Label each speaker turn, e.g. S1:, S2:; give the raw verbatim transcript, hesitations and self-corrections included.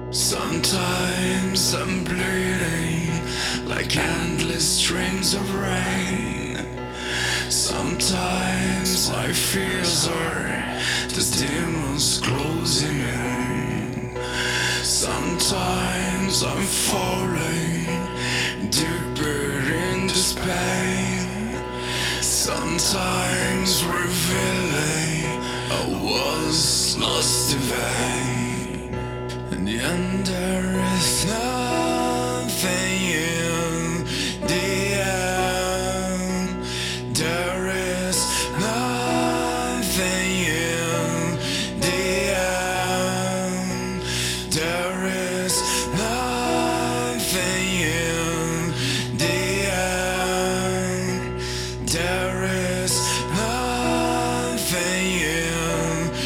S1: Sometimes I'm bleeding like endless strings of rain. Sometimes I feel sorry, the demons closing in. Sometimes I'm falling deeper into pain. Sometimes revealing I was lost in vain. In the end there is no